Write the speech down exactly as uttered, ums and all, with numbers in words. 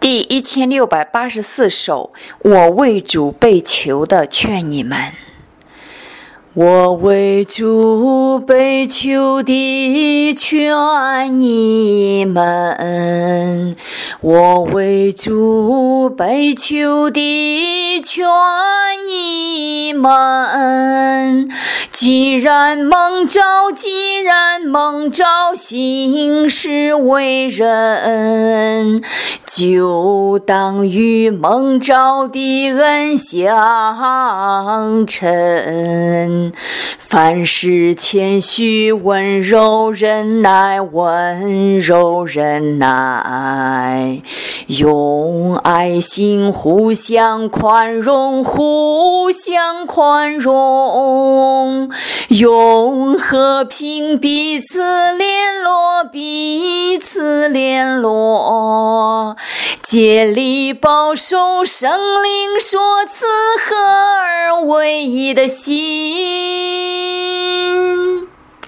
第一千六百八十四首，我为主被囚的劝你们。我为主被囚的劝你们，我为主被囚的劝你们。既然蒙召，既然蒙召行事为人，就当与蒙召的恩相称。凡事谦虚，温柔忍耐，温柔忍耐，用爱心互相宽容，互相宽容，用和平彼此联络，彼此联络，竭力保守圣灵所赐合而为一的心。